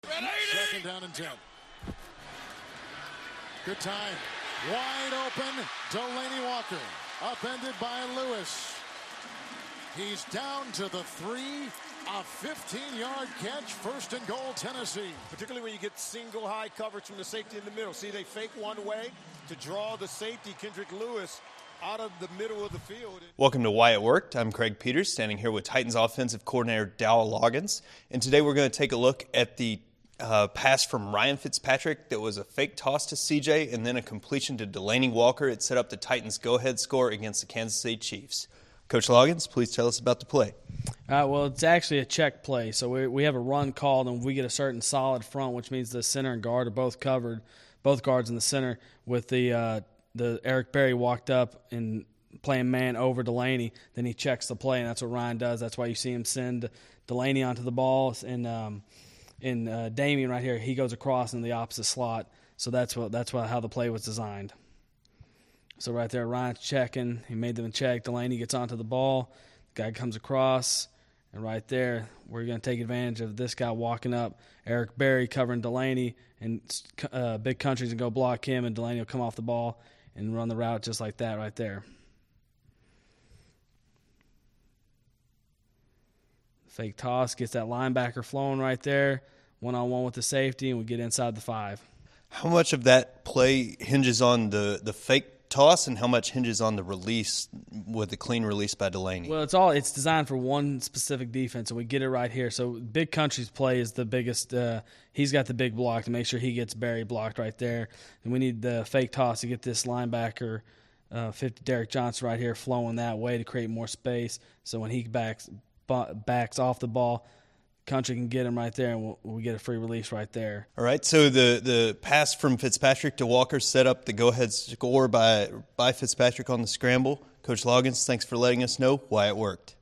Second down and 10. Good time. Wide open. Delaney Walker. Upended by Lewis. He's down to the 3. A 15-yard catch. First and goal, Tennessee. Particularly when you get single high coverage from the safety in the middle. See, they fake one way to draw the safety, Kendrick Lewis, out of the middle of the field. Welcome to Why It Worked. I'm Craig Peters, standing here with Titans offensive coordinator Dowell Loggins. And today we're going to take a look at the pass from Ryan Fitzpatrick that was a fake toss to CJ and then a completion to Delaney Walker. It set up the Titans' go-ahead score against the Kansas City Chiefs. Coach Loggins, please tell us about the play. Well, it's actually a check play. So we have a run called, and we get a certain solid front, which means the center and guard are both covered, both guards in the center, with the Eric Berry walked up and playing man over Delaney. Then he checks the play, and that's what Ryan does. That's why you see him send Delaney onto the ball, and Damian right here, he goes across in the opposite slot. So that's how the play was designed. So right there, Ryan's checking. He made them check. Delaney gets onto the ball. The guy comes across. And right there, we're going to take advantage of this guy walking up. Eric Berry covering Delaney. And Big Country's going to go block him. And Delaney will come off the ball and run the route just like that right there. Fake toss gets that linebacker flowing right there. One-on-one with the safety, and we get inside the 5. How much of that play hinges on the fake toss and how much hinges on the release with the clean release by Delaney? Well, it's designed for one specific defense, and we get it right here. So Big Country's play is the biggest. He's got the big block to make sure he gets Barry blocked right there. And we need the fake toss to get this linebacker, 50 Derek Johnson right here, flowing that way to create more space. So when he backs off the ball, Country can get him right there, and we get a free release right there. All right, so the pass from Fitzpatrick to Walker set up the go-ahead score by Fitzpatrick on the scramble. Coach Loggins, thanks for letting us know why it worked.